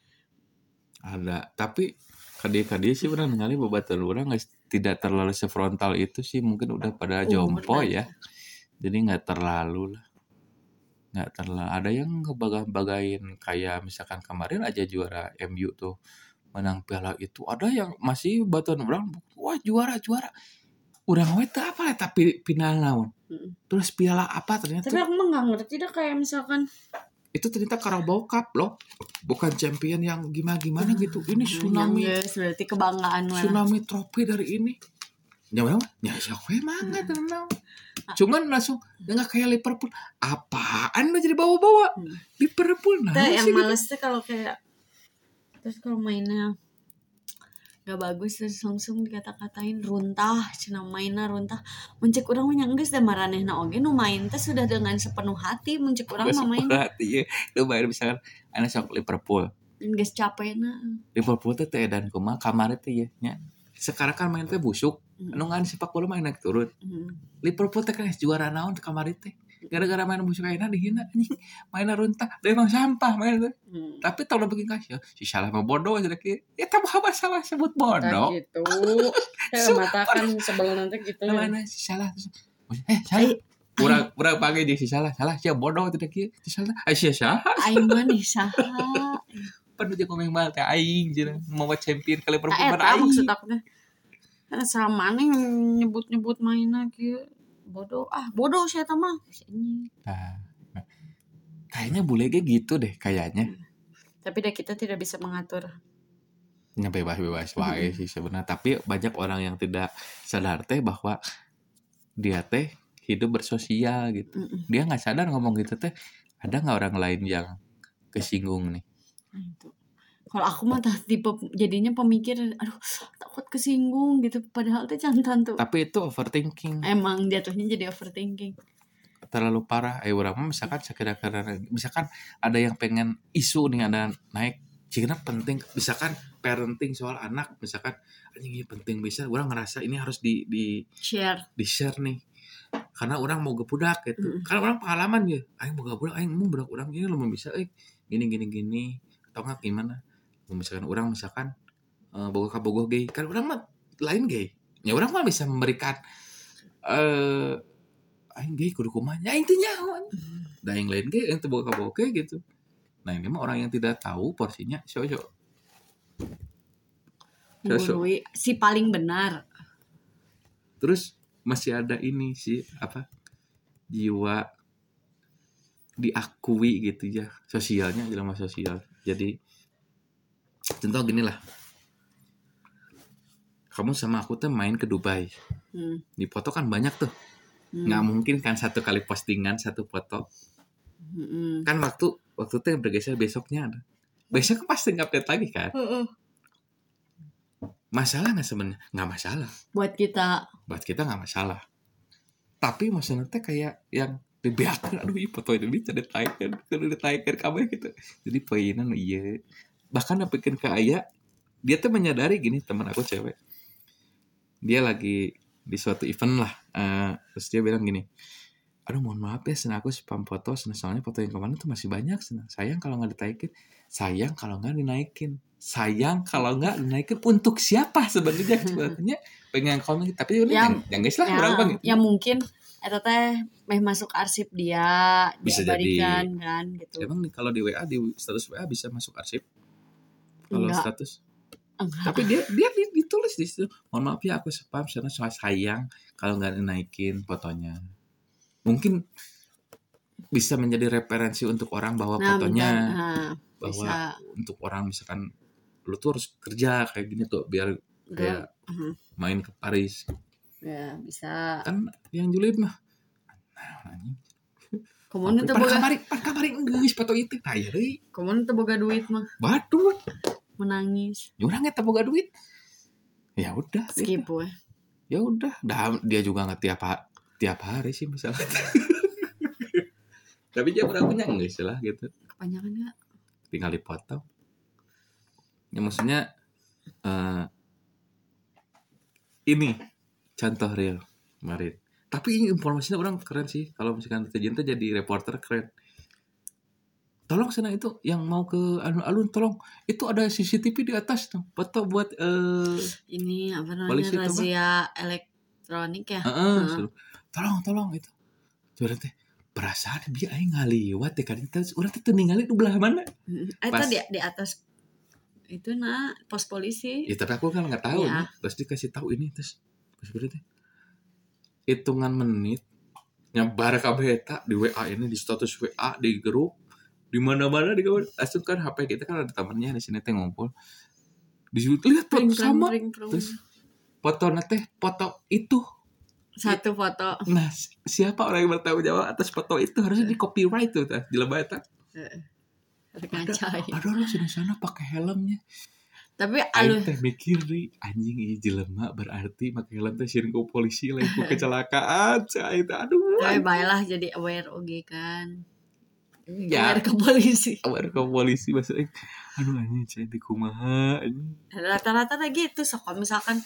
Ada, tapi kadi sih benar ningali babaturan orang guys tidak terlalu sefrontal itu sih mungkin udah pada jompo ya. Jadi nggak terlalu lah. Nggak terlalu. Ada yang ngebagain kayak misalkan kemarin aja juara MU tuh menang piala itu. Ada yang masih baturan orang wah juara. Urang we teu apa lah tapi final naon. Terus piala apa ternyata. Tapi aku mah nggak ngerti dah kayak misalkan itu ternyata Carabao Cup loh, bukan champion yang gimana gitu. Ini tsunami. Yes, berarti kebanggaan lah. Tsunami trofi dari ini. Nyawa siapa emang nggak tenang. Cuman langsung nggak kayak Liverpool. Apaan lo jadi bawa-bawa Liverpool? Nah, yang males tuh kalau kayak terus kalau mainnya nggak bagus terus langsung dikata-katain runtah, cina mainnya runtah. Muncik orang menyanggeus da maranehna oge nu main teh sudah dengan sepenuh hati muncik orang mah main. Hati ya. Lu bayar misalkan anu sok Liverpool. Geus capena. Liverpool teh edan kumaha kamari teh nya. Sekarang kan main teh busuk. Anu ngan sepak bola main naik turun. Liverpool teh kan juara naon kamari teh. Gara-gara main busuk ayeuna dihina anjing. Mainna runtah, da emang sampah main teh. Tapi tau udah bikin kasih si salah mah bodoh aja kieu. Ya tah apa salah sebut bodoh. Gitu. Mata kan sebel nanti gitu. Mana si salah. Salah. Urang panggil jeung si salah sia bodoh teh kieu. Si salah. Sia saha. Aing mah nih saha. Panu jeung ngomong bal teh aing cenah mau champion kali Liverpool aing. Maksud aku teh. Sama nih nyebut-nyebut mainna kieu. Bodoh saya mah kayaknya bule gitu deh kayaknya tapi deh kita tidak bisa mengatur bebas wae sih sebenarnya tapi banyak orang yang tidak sadar teh bahwa dia teh hidup bersosial gitu dia nggak sadar ngomong gitu teh ada nggak orang lain yang kesinggung nih itu. Kalau aku mah tipe jadinya pemikir aduh takut kesinggung gitu padahal teh jantan tuh tapi itu overthinking emang jatuhnya jadi overthinking terlalu parah. Urang mah misalkan sakira-kira misalkan ada yang pengen isu nih ada naik jika penting misalkan parenting soal anak misalkan ini penting bisa orang ngerasa ini harus di share nih karena orang mau gebudak gitu karena orang pengalaman ya aing mau gebudak aing mau budak orang ini lo bisa gini atau nggak gimana misalkan orang misalkan bogoh gay kan orang mah lain gay ya orang mah bisa memberikan aing gay kudu kumaha nya intinya da yang lain gay yang bogoh gay gitu. Nah ini mah orang yang tidak tahu porsinya menggurui si paling benar. Terus masih ada ini sih apa jiwa diakui gitu ya sosialnya jelema sosial. Jadi contoh gini lah, kamu sama aku tuh main ke Dubai, di foto kan banyak tuh, nggak mungkin kan satu kali postingan satu foto. Kan waktu itu yang bergeser besoknya ada. Besok pasti update lagi kan. Masalah nggak sebenarnya? Nggak masalah. Buat kita nggak masalah. Tapi maksudnya teh kayak yang dibiarkan, aduh ini foto ini bisa ditaikan kamu gitu. Jadi poinan iya. Bahkan bikin kayak dia tuh menyadari gini teman aku cewek. Dia lagi di suatu event lah. Terus dia bilang gini. Aduh mohon maaf ya senang aku spam foto soalnya foto yang kemarin tuh masih banyak senang. Sayang kalau nggak ditaikin, sayang kalau nggak dinaikin, sayang kalau nggak dinaikin untuk siapa sebenarnya sebenarnya pengen komen tapi yang guys lah berapa gitu. Ya mungkin eta teh masuk arsip dia bisa diabadikan kan gitu. Emang nih kalau di WA di status WA bisa masuk arsip kalau status. Tapi dia ditulis di situ. Mohon maaf ya aku spam karena sayang kalau nggak dinaikin fotonya. Mungkin bisa menjadi referensi untuk orang bahwa fotonya bahwa bisa. Untuk orang misalkan lu tuh harus kerja kayak gini tuh biar kayak main ke Paris ya bisa kan yang julid mah komun teh boga kamari geus foto itu tah deui komun teh boga duit mah batur menangis urang eta boga duit ya udah skip we ya udah dia juga nggak tiap hari sih misalnya. Tapi dia berapanya enggak istilah gitu. Kepanjangan enggak? Tinggal dipotong. Ya maksudnya ini contoh real kemarin. Tapi informasinya orang keren sih. Kalau misalkan terjun jadi reporter keren. Tolong sana itu yang mau ke alun-alun tolong. Itu ada CCTV di atas tuh. Foto buat ini apa namanya razia elektronik ya. Tolong itu. Coba teh perasaan dia aing ngaliwat teh kan urang teh ningali di belah mana? Eta di atas itu pos polisi. Ya tapi aku kan enggak tahu ya. Terus dikasih tahu ini terus berarti hitungan menit nyebar kabeh eta di WA ini di status WA di grup di mana-mana di kawan langsung kan HP kita kan ada temannya di sini teh ngumpul. Di situ lihat sama terus foto itu satu foto. Nah, siapa orang yang bertanggung jawab atas foto itu harusnya di copyright tuh di lembar eta. Ada orang di sana pakai helmnya. Tapi teh mikir nih anjing ini jelema berarti pakai helm teh sieun ku polisi lain ku kecelakaan cai itu aduh. Baiklah jadi aware oge kan. Ya. Aware ke polisi maksudnya. Aduh anjing cai di kumaha anjing. Rata-rata gitu sok misalkan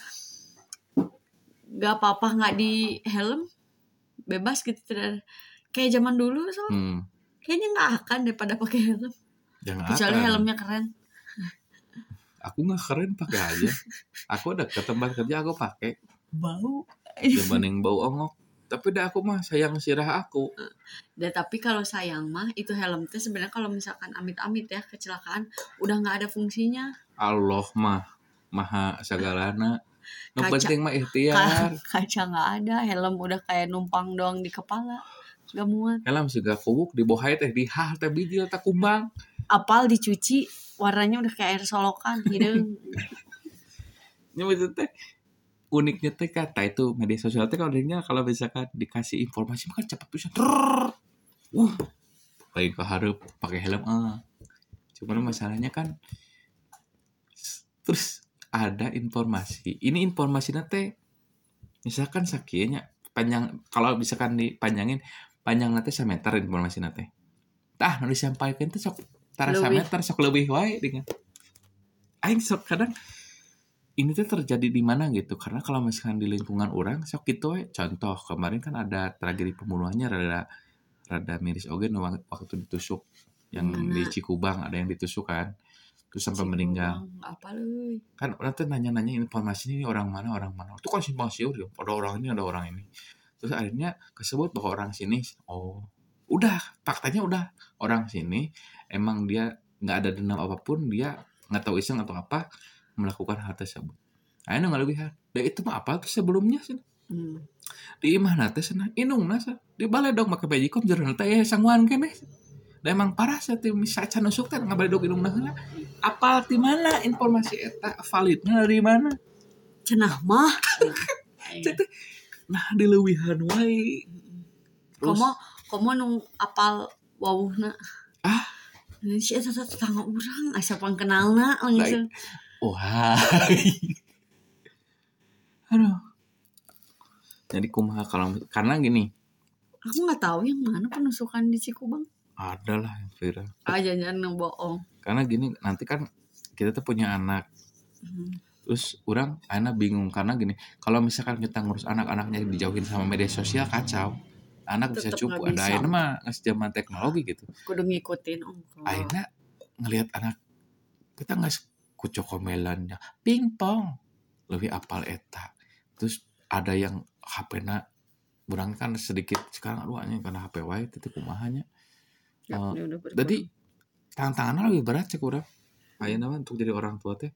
gak apa-apa nggak di helm bebas gitu kayak zaman dulu kayaknya nggak akan daripada pakai helm kecuali helmnya keren. Aku nggak keren pakai aja. Aku udah ke tempat kerja aku pakai bau dibanding bau ongok tapi dah aku mah sayang sirah aku. Tapi kalau sayang mah itu helm teh sebenarnya kalau misalkan amit-amit ya kecelakaan udah nggak ada fungsinya. Allah mah maha segalana. Penting mah ikhtiar. Kaca nggak ada, helm udah kayak numpang doang di kepala, nggak muat. Helm juga kubuk di bawah teh di hal teh bijil tak kumbang. Apal dicuci, warnanya udah kayak air solokan, hidung. Ini maksudnya teh uniknya teh kata itu media sosial teh kalau misalkan dikasih informasi kan cepat bisa. Paling keharap pakai helm Cuman masalahnya kan terus ada informasi. Ini informasinya teh misalkan sakinya panjang kalau misalkan dipanjangin panjang nanti 1 meter informasi nanti tah nu disampaikan teh sok tara 1 meter sok leuwih wae dengan aing sok kadang ini tuh terjadi di mana gitu karena kalau misalkan di lingkungan orang sok gitu we contoh kemarin kan ada tragedi pembunuhannya rada miris oge waktu ditusuk yang di Cikubang ada yang ditusuk kan terus sampai meninggal apa lu kan orang tuh nanya-nanya informasi ini orang mana itu kan simpang siur ya ada orang ini terus akhirnya kesebut bahwa orang sini oh udah faktanya udah orang sini emang dia nggak ada dendam apapun dia nggak tahu iseng atau apa melakukan hal tersebut akhirnya nggak lebih dan itu mah apa tuh sebelumnya sih di imah nate sana inung nasa di balai dong pakai bajikom jurnal teh sangguan kene dan emang parah sih misalnya nusuk teh nggak balai dong inung nah apa di mana informasi eta validnya dari mana cenah mah nah dileuwihan wae komo nu apal wawuhna si eta tetangga urang asa pangkenalna langsung wah aduh jadi kumaha kalau karena gini aku nggak tahu yang mana penusukan di Cikubang ada lah yang viral jangan bohong karena gini nanti kan kita tuh punya anak terus orang anak bingung karena gini kalau misalkan kita ngurus anak-anaknya dijauhin sama media sosial kacau anak tetep bisa cupu ada akhirnya mah ngasih zaman teknologi gitu kudu ngikutin akhirnya ngelihat anak kita nggak kucok komelannya pingpong lebih apal eta terus ada yang HP-na kurang kan sedikit sekarang aduhnya karena HP wae titik kumahanya jadi tantangannya lebih berat cek urang ayeuna untuk jadi orang tua teh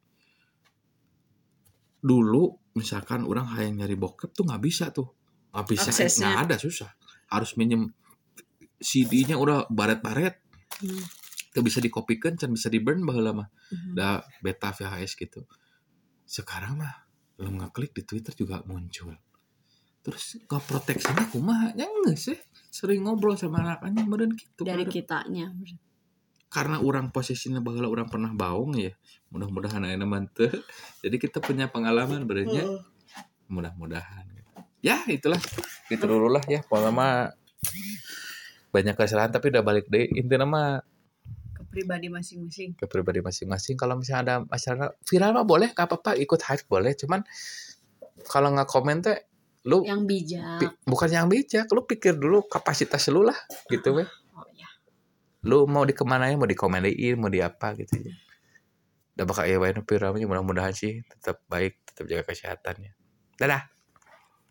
dulu misalkan orang hayang nyari bokep tuh nggak bisa nggak ada susah harus minjem CD-nya udah baret-baret itu bisa dikopikan can bisa di burn baheula mah da beta VHS gitu sekarang mah lu ngeklik di Twitter juga muncul terus ngeproteksinya kumaha nya geus sih sering ngobrol sama anak-anaknya meureun gitu dari kitanya karena orang posisinya baheula orang pernah baung ya mudah-mudahan ayeuna mah teu jadi kita punya pengalaman berenya mudah-mudahan ya itulah gitu dulu lah ya pokoknya banyak kesalahan tapi udah balik deh intinya mah ke pribadi masing-masing kalau misalnya ada masalah viral mah boleh gak apa-apa ikut hype boleh cuman kalau nggak komen teh lu yang bijak bukan yang bijak lu pikir dulu kapasitas lu lah gitu weh lu mau dikemanain mau dikomedain mau di apa gitu ya udah bakal ya wae viralnya mudah-mudahan sih tetap baik tetap jaga kesehatannya dadah